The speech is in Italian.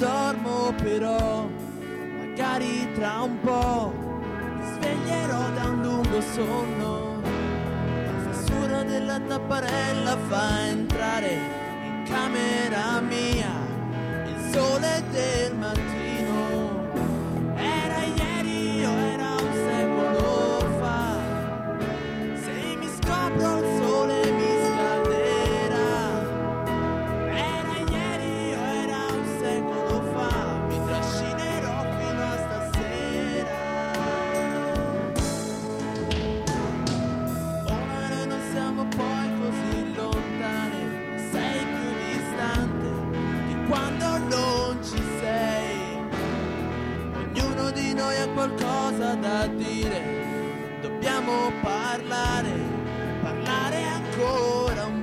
dormo però, magari tra un po' mi sveglierò da un lungo sonno. La fessura della tapparella fa entrare in camera mia il sole del mattino. Era ieri o era un secolo fa, se mi scopro il sole mi scalderà. Era ieri o era un secolo fa, mi trascinerò fino a stasera. Ora noi non siamo poi così lontani, sei più distante di quando non ci sei. Ognuno di noi ha qualcosa da dire, dobbiamo parlare ancora un